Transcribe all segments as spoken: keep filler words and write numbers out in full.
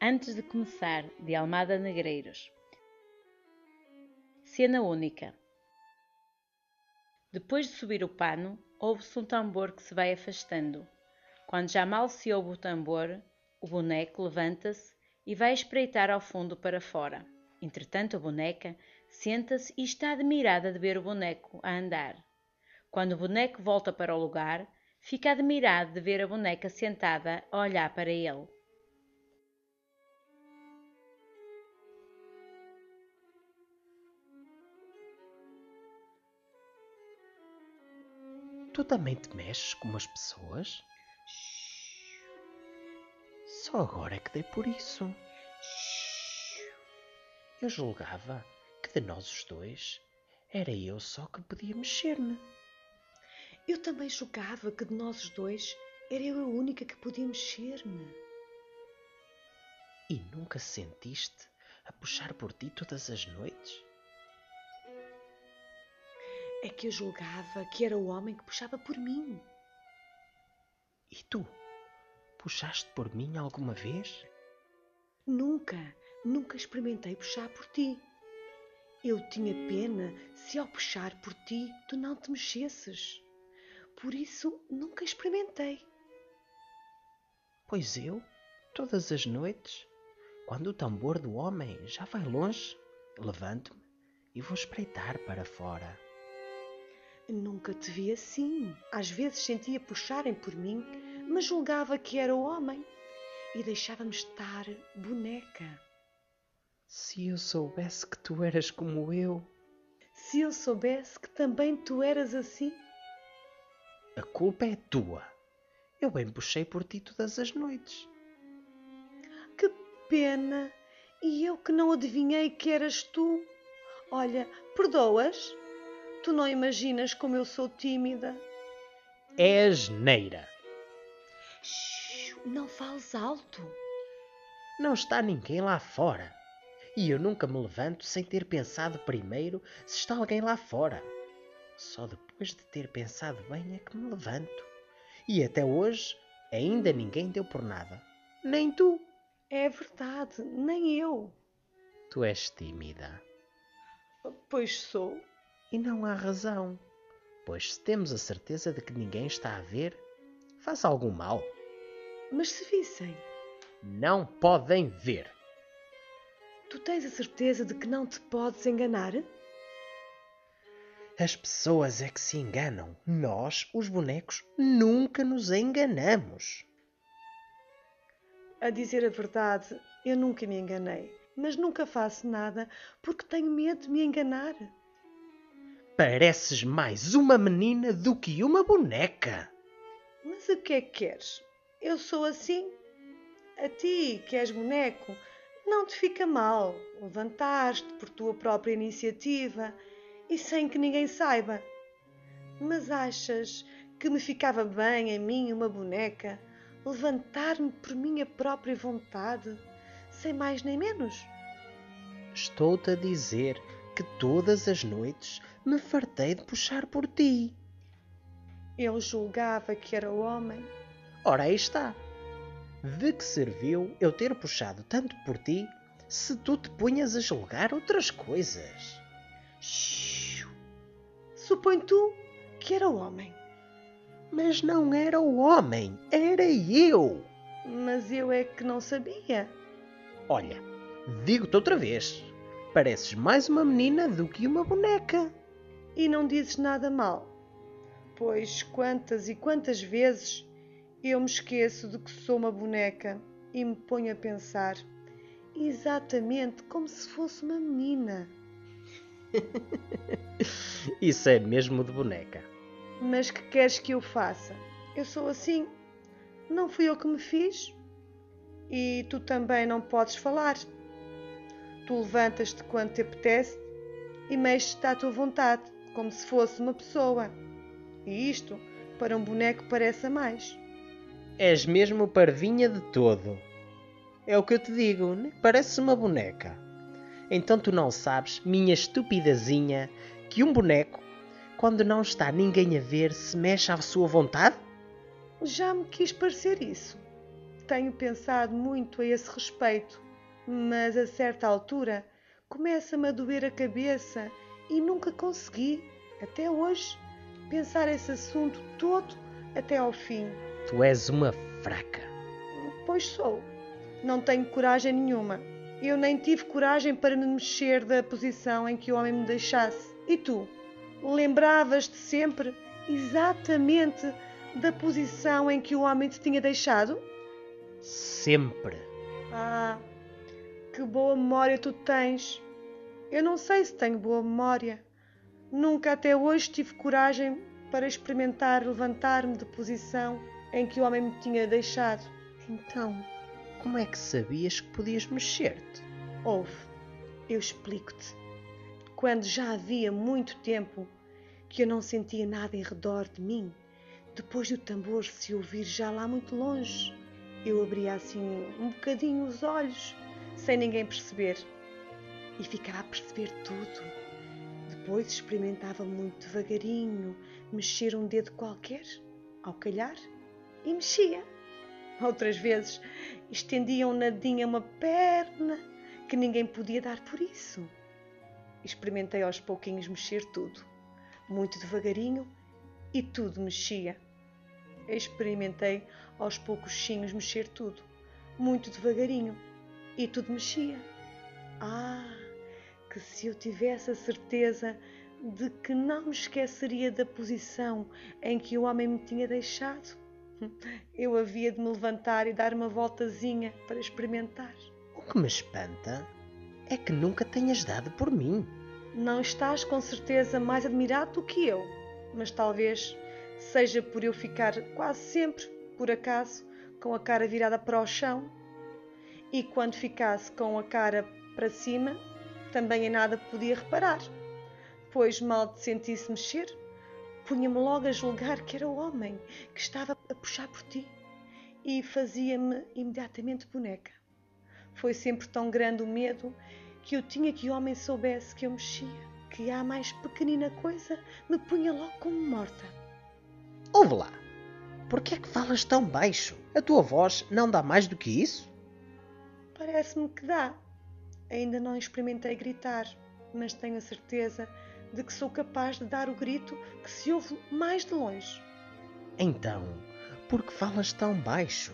Antes de começar, de Almada Negreiros. Cena única. Depois de subir o pano, ouve-se um tambor que se vai afastando. Quando já mal se ouve o tambor, o boneco levanta-se e vai espreitar ao fundo para fora. Entretanto, a boneca senta-se e está admirada de ver o boneco a andar. Quando o boneco volta para o lugar, fica admirado de ver a boneca sentada a olhar para ele. Tu também te mexes como as pessoas? Shhh. Só agora é que dei por isso. Shhh. Eu julgava que de nós os dois era eu só que podia mexer-me. Eu também julgava que de nós os dois era eu a única que podia mexer-me. E nunca sentiste a puxar por ti todas as noites? É que eu julgava que era o homem que puxava por mim. E tu? Puxaste por mim alguma vez? Nunca, nunca experimentei puxar por ti. Eu tinha pena se ao puxar por ti tu não te mexesses. Por isso nunca experimentei. Pois eu, todas as noites, quando o tambor do homem já vai longe, levanto-me e vou espreitar para fora. Nunca te vi assim. Às vezes sentia puxarem por mim, mas julgava que era o homem e deixava-me estar boneca. Se eu soubesse que tu eras como eu... Se eu soubesse que também tu eras assim... A culpa é tua. Eu bem puxei por ti todas as noites. Que pena! E eu que não adivinhei que eras tu. Olha, perdoas? Tu não imaginas como eu sou tímida. É asneira. Shhh, não fales alto. Não está ninguém lá fora. E eu nunca me levanto sem ter pensado primeiro se está alguém lá fora. Só depois de ter pensado bem é que me levanto. E até hoje ainda ninguém deu por nada. Nem tu. É verdade, nem eu. Tu és tímida. Pois sou. E não há razão. Pois se temos a certeza de que ninguém está a ver, faz algum mal. Mas se vissem? Não podem ver. Tu tens a certeza de que não te podes enganar? As pessoas é que se enganam. Nós, os bonecos, nunca nos enganamos. A dizer a verdade, eu nunca me enganei. Mas nunca faço nada porque tenho medo de me enganar. Pareces mais uma menina do que uma boneca. Mas o que é que queres? Eu sou assim. A ti, que és boneco, não te fica mal levantar-te por tua própria iniciativa e sem que ninguém saiba. Mas achas que me ficava bem a mim, uma boneca, levantar-me por minha própria vontade, sem mais nem menos? Estou-te a dizer que todas as noites me fartei de puxar por ti. Eu julgava que era o homem. Ora, aí está. De que serviu eu ter puxado tanto por ti se tu te punhas a julgar outras coisas? Shhh! Supõe tu que era o homem. Mas não era o homem, era eu. Mas eu é que não sabia. Olha, digo-te outra vez. Pareces mais uma menina do que uma boneca. E não dizes nada mal. Pois quantas e quantas vezes eu me esqueço de que sou uma boneca e me ponho a pensar exatamente como se fosse uma menina. Isso é mesmo de boneca. Mas que queres que eu faça? Eu sou assim. Não fui eu que me fiz. E tu também não podes falar. Tu levantas-te quando te apetece e mexes-te à tua vontade, como se fosse uma pessoa. E isto, para um boneco, parece a mais. És mesmo parvinha de todo. É o que eu te digo, né? Pareces uma boneca. Então tu não sabes, minha estupidazinha, que um boneco, quando não está ninguém a ver, se mexe à sua vontade? Já me quis parecer isso. tenho pensado muito a esse respeito, mas a certa altura começa-me a doer a cabeça e nunca consegui, até hoje, pensar esse assunto todo até ao fim. Tu és uma fraca. Pois sou. Não tenho coragem nenhuma. Eu nem tive coragem para me mexer da posição em que o homem me deixasse. E tu? Lembravas-te sempre exatamente da posição em que o homem te tinha deixado? Sempre. Ah, que boa memória tu tens. Eu não sei se tenho boa memória. Nunca até hoje tive coragem para experimentar levantar-me da posição em que o homem me tinha deixado. Então, como é que sabias que podias mexer-te? Ouve, eu explico-te. Quando já havia muito tempo que eu não sentia nada em redor de mim, depois do tambor se ouvir já lá muito longe, eu abria assim um bocadinho os olhos, sem ninguém perceber, e ficava a perceber tudo. Depois experimentava muito devagarinho mexer um dedo qualquer, ao calhar, e mexia. Outras vezes estendia um nadinha uma perna que ninguém podia dar por isso. Experimentei aos pouquinhos mexer tudo, muito devagarinho, e tudo mexia. Experimentei aos poucosinhos mexer tudo, muito devagarinho, e tudo mexia. Ah, que se eu tivesse a certeza de que não me esqueceria da posição em que o homem me tinha deixado, eu havia de me levantar e dar uma voltazinha para experimentar. O que me espanta é que nunca tenhas dado por mim. Não estás com certeza mais admirado do que eu, mas talvez seja por eu ficar quase sempre, por acaso, com a cara virada para o chão, e quando ficasse com a cara para cima, também em nada podia reparar, pois mal te sentisse mexer, punha-me logo a julgar que era o homem que estava a puxar por ti e fazia-me imediatamente boneca. Foi sempre tão grande o medo que eu tinha que o homem soubesse que eu mexia, que a mais pequenina coisa me punha logo como morta. Ouve lá, por que é que falas tão baixo? A tua voz não dá mais do que isso? Parece-me que dá. Ainda não experimentei gritar, mas tenho a certeza de que sou capaz de dar o grito que se ouve mais de longe. Então, por que falas tão baixo?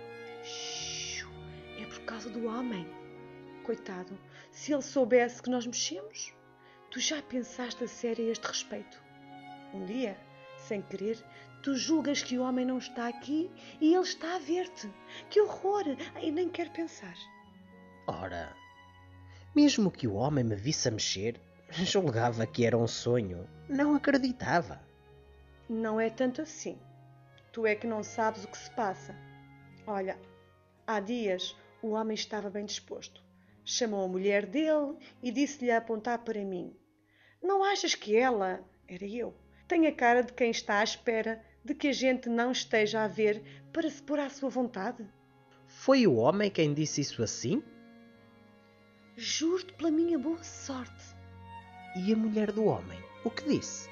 Shhh, é por causa do homem. Coitado, se ele soubesse que nós mexemos. Tu já pensaste a sério a este respeito? Um dia, sem querer, tu julgas que o homem não está aqui e ele está a ver-te. Que horror! E nem quero pensar. Ora, mesmo que o homem me visse a mexer, julgava que era um sonho. Não acreditava. Não é tanto assim. Tu é que não sabes o que se passa. Olha, há dias o homem estava bem disposto. Chamou a mulher dele e disse-lhe a apontar para mim. Não achas que ela, era eu, tem a cara de quem está à espera de que a gente não esteja a ver para se pôr à sua vontade? Foi o homem quem disse isso assim? Juro-te pela minha boa sorte. E a mulher do homem, o que disse?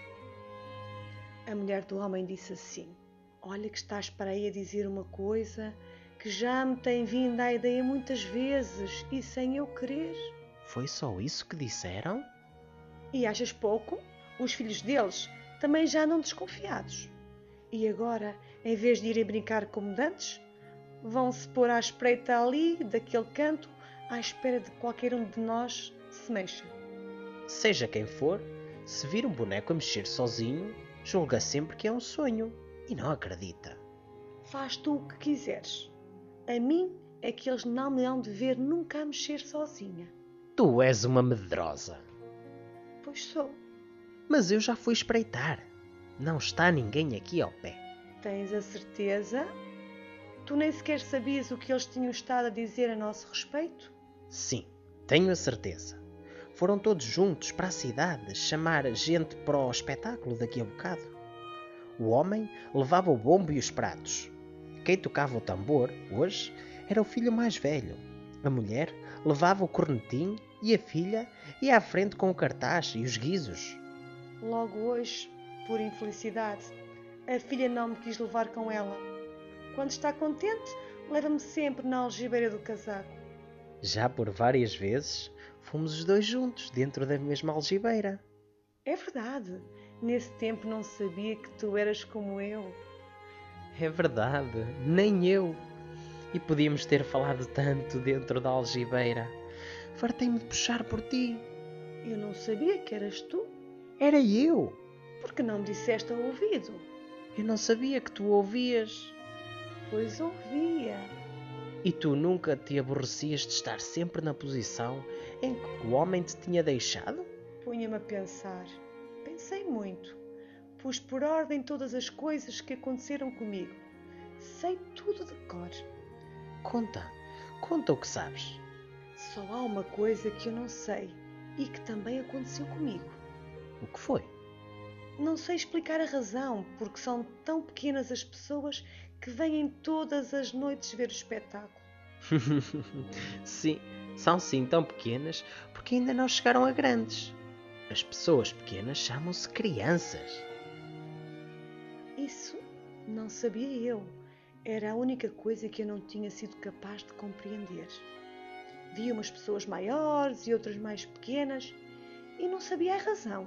A mulher do homem disse assim: olha que estás para aí a dizer uma coisa que já me tem vindo à ideia muitas vezes e sem eu querer. Foi só isso que disseram? E achas pouco? Os filhos deles também já andam desconfiados. E agora, em vez de irem brincar como dantes, vão-se pôr à espreita ali, daquele canto, à espera de qualquer um de nós se mexa. Seja quem for, se vir um boneco a mexer sozinho, julga sempre que é um sonho e não acredita. Faz tu o que quiseres. A mim é que eles não me hão de ver nunca a mexer sozinha. Tu és uma medrosa. Pois sou. Mas eu já fui espreitar. Não está ninguém aqui ao pé. Tens a certeza? Tu nem sequer sabias o que eles tinham estado a dizer a nosso respeito? Sim, tenho a certeza. Foram todos juntos para a cidade chamar gente para o espetáculo daqui a bocado. O homem levava o bombo e os pratos. Quem tocava o tambor, hoje, era o filho mais velho. A mulher levava o cornetim e a filha ia à frente com o cartaz e os guizos. Logo hoje, por infelicidade, a filha não me quis levar com ela. Quando está contente, Leva-me sempre na algibeira do casaco. Já por várias vezes fomos os dois juntos dentro da mesma algibeira. É verdade. Nesse tempo não sabia que tu eras como eu. É verdade, nem eu. E podíamos ter falado tanto dentro da algibeira. Fartei-me de puxar por ti. Eu não sabia que eras tu. Era eu. Por que não me disseste ao ouvido? Eu não sabia que tu ouvias. Pois ouvia. E tu nunca te aborrecias de estar sempre na posição em que o homem te tinha deixado? Punha-me a pensar. Pensei muito. Pus por ordem todas as coisas que aconteceram comigo. Sei tudo de cor. Conta, conta o que sabes. Só há uma coisa que eu não sei e que também aconteceu comigo. O que foi? Não sei explicar a razão, porque são tão pequenas as pessoas que vêm todas as noites ver o espetáculo. Sim, são sim tão pequenas porque ainda não chegaram a grandes. As pessoas pequenas chamam-se crianças. Isso não sabia eu. Era a única coisa que eu não tinha sido capaz de compreender. Via umas pessoas maiores e outras mais pequenas e não sabia a razão.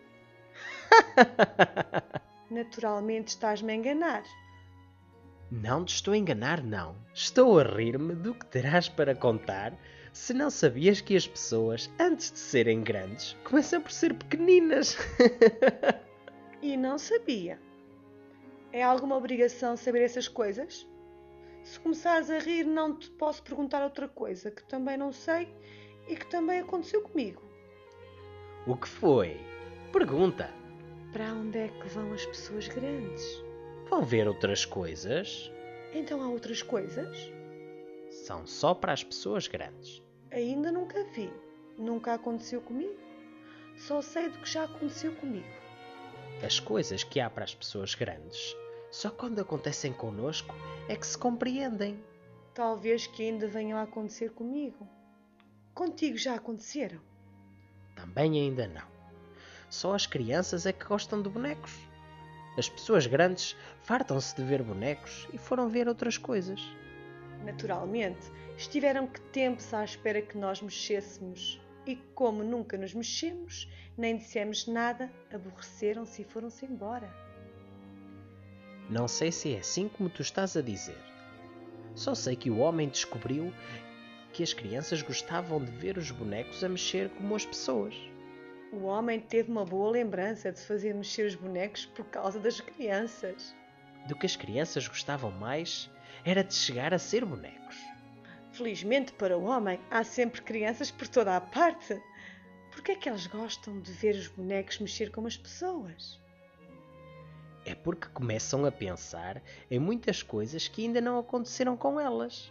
Naturalmente estás-me a enganar. Não te estou a enganar, não. Estou a rir-me do que terás para contar se não sabias que as pessoas, antes de serem grandes, começam por ser pequeninas. E não sabia. É alguma obrigação saber essas coisas? Se começares a rir, não te posso perguntar outra coisa que também não sei e que também aconteceu comigo. O que foi? Pergunta. Para onde é que vão as pessoas grandes? Vão ver outras coisas? Então há outras coisas? São só para as pessoas grandes. Ainda nunca vi. Nunca aconteceu comigo. Só sei do que já aconteceu comigo. As coisas que há para as pessoas grandes, só quando acontecem connosco é que se compreendem. Talvez que ainda venham a acontecer comigo. Contigo já aconteceram? Também ainda não. Só as crianças é que gostam de bonecos. As pessoas grandes fartam-se de ver bonecos e foram ver outras coisas. Naturalmente, estiveram que tempos à espera que nós mexêssemos. E como nunca nos mexemos, nem dissemos nada, aborreceram-se e foram-se embora. Não sei se é assim como tu estás a dizer. Só sei que o homem descobriu que as crianças gostavam de ver os bonecos a mexer como as pessoas. O homem teve uma boa lembrança de fazer mexer os bonecos por causa das crianças. Do que as crianças gostavam mais era de chegar a ser bonecos. Felizmente para o homem, há sempre crianças por toda a parte. Por que é que eles gostam de ver os bonecos mexer como as pessoas? É porque começam a pensar em muitas coisas que ainda não aconteceram com elas.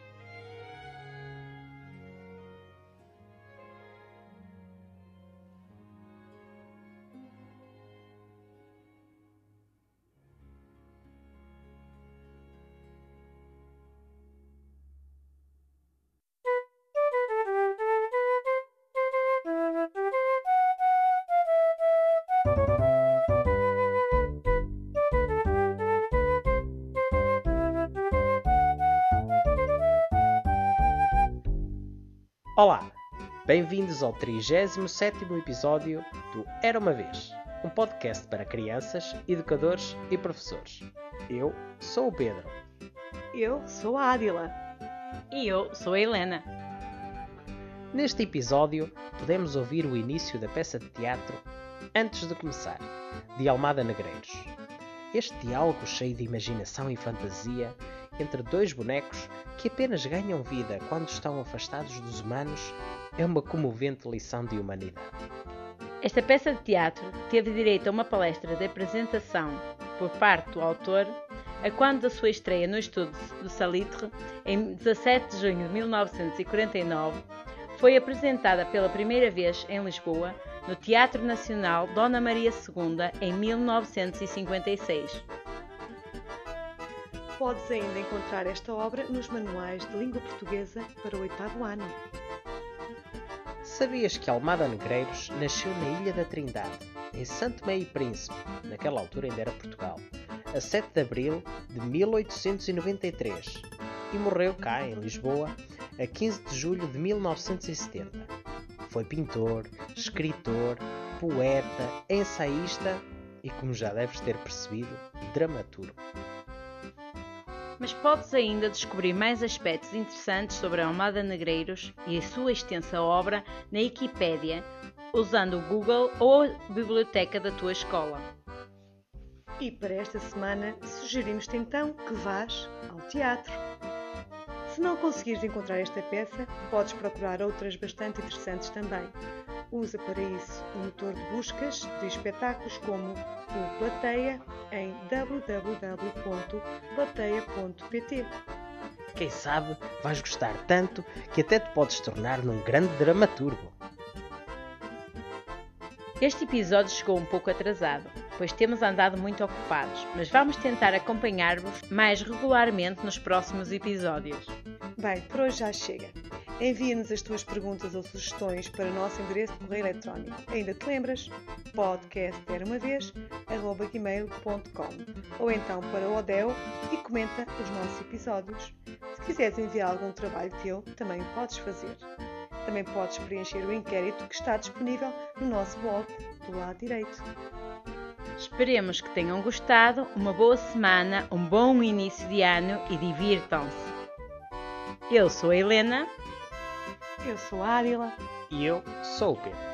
Olá, bem-vindos ao trigésimo sétimo episódio do Era Uma Vez, um podcast para crianças, educadores e professores. Eu sou o Pedro. Eu sou a Ádila. E eu sou a Helena. Neste episódio, podemos ouvir o início da peça de teatro Antes de Começar, de Almada Negreiros. Este diálogo cheio de imaginação e fantasia entre dois bonecos que apenas ganham vida quando estão afastados dos humanos é uma comovente lição de humanidade. Esta peça de teatro teve direito a uma palestra de apresentação por parte do autor a quando da sua estreia no estúdio do Salitre, em dezassete de junho de mil novecentos e quarenta e nove, foi apresentada pela primeira vez em Lisboa, no Teatro Nacional Dona Maria segunda, em mil novecentos e cinquenta e seis. Podes ainda encontrar esta obra nos manuais de língua portuguesa para o oitavo ano. Sabias que Almada Negreiros nasceu na Ilha da Trindade, em Santo Tomé e Príncipe, naquela altura ainda era Portugal, a sete de abril de mil oitocentos e noventa e três, e morreu cá, em Lisboa, a quinze de julho de mil novecentos e setenta. Foi pintor, escritor, poeta, ensaísta e, como já deves ter percebido, dramaturgo. Mas podes ainda descobrir mais aspectos interessantes sobre Almada Negreiros e a sua extensa obra na Wikipédia, usando o Google ou a biblioteca da tua escola. E para esta semana sugerimos-te então que vás ao teatro. Se não conseguires encontrar esta peça, podes procurar outras bastante interessantes também. Usa para isso o motor de buscas de espetáculos como o Plateia em w w w ponto plateia ponto p t. Quem sabe vais gostar tanto que até te podes tornar num grande dramaturgo. Este episódio chegou um pouco atrasado, pois temos andado muito ocupados, mas vamos tentar acompanhar-vos mais regularmente nos próximos episódios. Bem, por hoje já chega. Envia-nos as tuas perguntas ou sugestões para o nosso endereço de correio eletrónico. Ainda te lembras? podcast era uma vez arroba gmail ponto com ou então para o Odeo e comenta os nossos episódios. Se quiseres enviar algum trabalho teu, também o podes fazer. Também podes preencher o inquérito que está disponível no nosso blog do lado direito. Esperemos que tenham gostado, uma boa semana, um bom início de ano e divirtam-se. Eu sou a Helena. Eu sou a Ádila. E eu sou o Pedro.